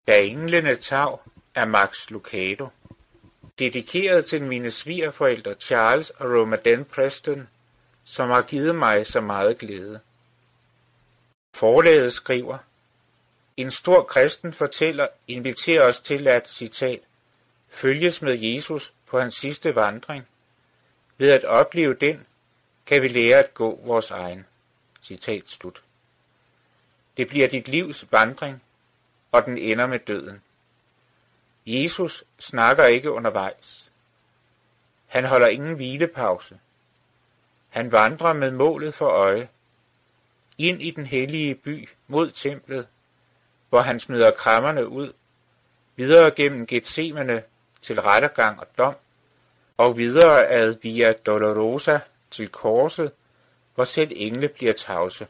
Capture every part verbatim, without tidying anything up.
Da englene tav af Max Lucado. Dedikeret til mine svigerforældre Charles og Roma Den Preston, som har givet mig så meget glæde. Forlaget skriver: En stor kristen fortæller inviterer os til at, citat, følges med Jesus på hans sidste vandring. Ved at opleve den, kan vi lære at gå vores egen. Citat slut. Det bliver dit livs vandring, og den ender med døden. Jesus snakker ikke undervejs. Han holder ingen hvilepause. Han vandrer med målet for øje, ind i den hellige by mod templet, hvor han smider krammerne ud, videre gennem Getsemane til rettergang og dom, og videre ad Via Dolorosa til korset, hvor selv engle bliver tavse.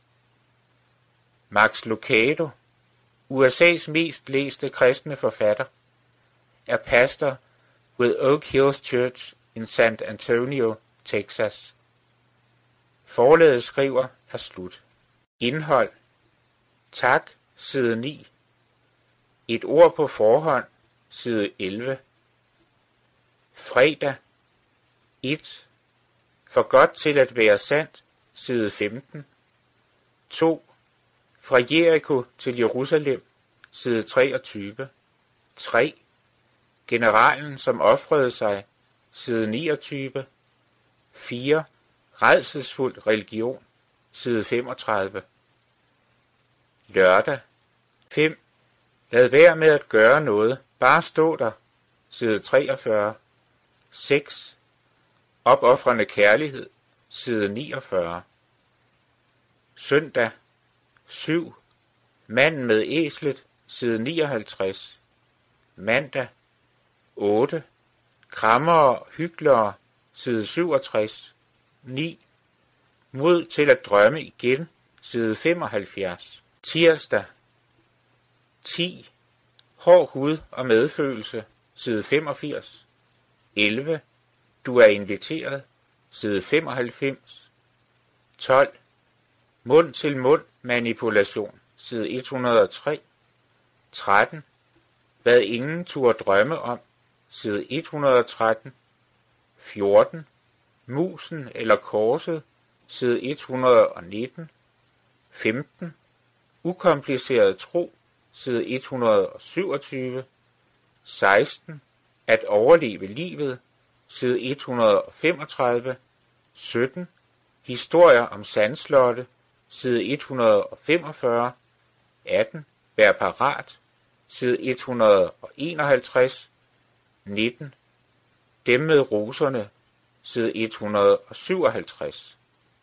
Max Lucado, U S A's mest læste kristne forfatter, er pastor ved Oak Hills Church in San Antonio, Texas. Forlaget skriver er slut. Indhold: Tak, side ni. Et ord på forhånd, side elleve. Fredag. et. For godt til at være sandt, side femten. to. Fra Jericho til Jerusalem, side treogtyve. tre. Generalen, som ofrede sig, side niogtyve. fire. Rædselsfuld religion, side femogtredive. Lørdag. fem. Lad være med at gøre noget, bare stå der, side treogfyrre. seks. Opofrende kærlighed, side niogfyrre. Søndag. syv. Manden med æslet, side nioghalvtreds. Mandag. otte. Krammere og hyklere, side syvogtres. ni. Mod til at drømme igen, side femoghalvfjerds. Tirsdag. ti. Hård hud og medfølelse, side femogfirs. elleve. Du er inviteret, side femoghalvfems. tolv. Mund til mund manipulation, side et hundrede og tre. tretten. Hvad ingen turde drømme om, side et hundrede og tretten. fjorten. Musen eller korset, side et hundrede og nitten. femten. Ukompliceret tro, side et hundrede og syvogtyve. seksten. At overleve livet, side et hundrede og femogtredive. sytten. Historier om sandslotte, side et hundrede og femogfyrre. atten. Vær parat, side et hundrede og enoghalvtreds. nitten. Dem med roserne, side et hundrede og syvoghalvtreds.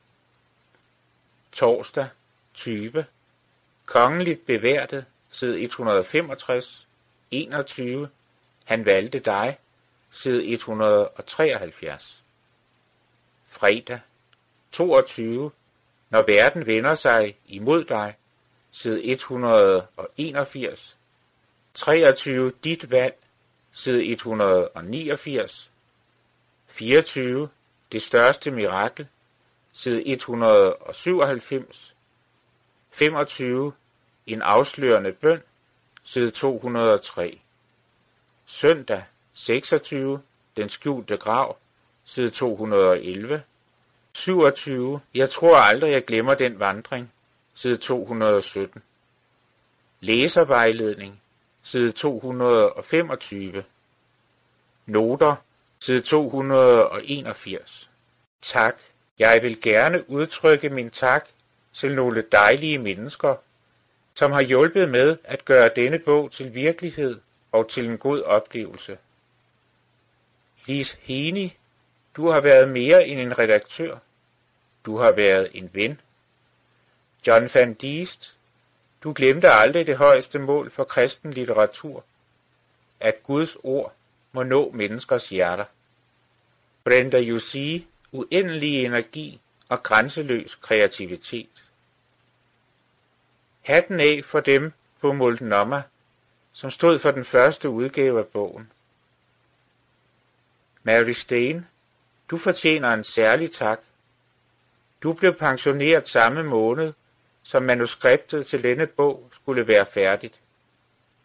Torsdag. tyve. Kongeligt beværtet, side et hundrede og femogtres. enogtyve. Han valgte dig, side et hundrede og treoghalvfjerds. Fredag. toogtyve. Når verden vender sig imod dig, side et hundrede og enogfirs. treogtyve. Dit valg, side et hundrede og niogfirs. fireogtyve. Det største mirakel, side et hundrede og syvoghalvfems. femogtyve. En afslørende bøn, side to hundrede og tre. Søndag. seksogtyve. Den skjulte grav, side to hundrede og elleve. syvogtyve. Jeg tror aldrig, jeg glemmer den vandring, side to hundrede og sytten. Læservejledning, side to hundrede og femogtyve. Noter, side to hundrede og enogfirs. Tak. Jeg vil gerne udtrykke min tak til nogle dejlige mennesker, som har hjulpet med at gøre denne bog til virkelighed og til en god oplevelse. Lis Heni, du har været mere end en redaktør. Du har været en ven. John Van Diest, du glemte aldrig det højeste mål for kristen litteratur, at Guds ord må nå menneskers hjerter. Brenda Jussi, uendelig energi og grænseløs kreativitet. Hatten af for dem på Multnomah, som stod for den første udgave af bogen. Mary Steen, du fortjener en særlig tak. Du blev pensioneret samme måned, som manuskriptet til denne bog skulle være færdigt.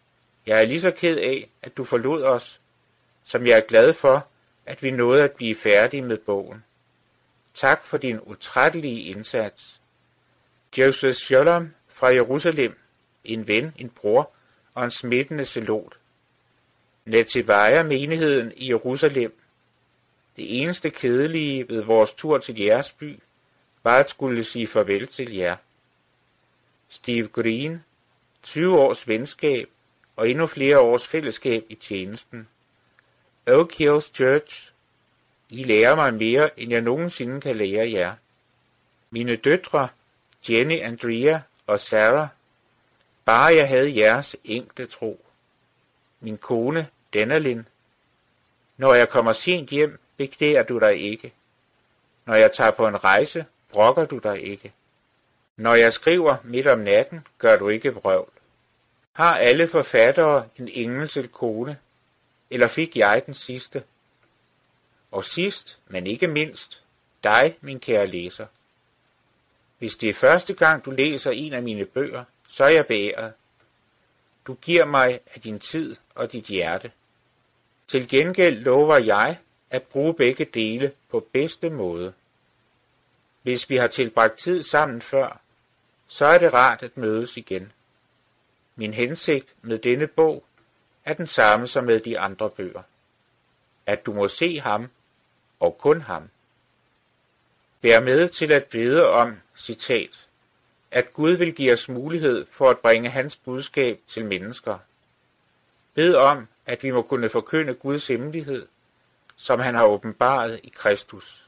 Jeg er lige så ked af, at du forlod os, som jeg er glad for, at vi nåede at blive færdige med bogen. Tak for din utrættelige indsats. Joseph Sholom fra Jerusalem, en ven, en bror og en smittende zelot. Netevaya menigheden i Jerusalem. Det eneste kedelige ved vores tur til jeres by, var at skulle sige farvel til jer. Steve Green, tyve års venskab og endnu flere års fællesskab i tjenesten. Oak Hills Church, I lærer mig mere, end jeg nogensinde kan lære jer. Mine døtre, Jenny, Andrea og Sarah, bare jeg havde jeres enkle tro. Min kone, Denalyn. Når jeg kommer sent hjem, begærer du dig ikke. Når jeg tager på en rejse, brokker du dig ikke. Når jeg skriver midt om natten, gør du ikke vrøvl. Har alle forfattere en engel til kone, eller fik jeg den sidste? Og sidst, men ikke mindst, dig, min kære læser. Hvis det er første gang, du læser en af mine bøger, så er jeg beæret. Du giver mig af din tid og dit hjerte. Til gengæld lover jeg at bruge begge dele på bedste måde. Hvis vi har tilbragt tid sammen før, så er det rart at mødes igen. Min hensigt med denne bog er den samme som med de andre bøger. At du må se ham, og kun ham. Vær med til at bede om, citat, at Gud vil give os mulighed for at bringe hans budskab til mennesker. Bed om, at vi må kunne forkynde Guds hemmelighed, som han har åbenbaret i Kristus.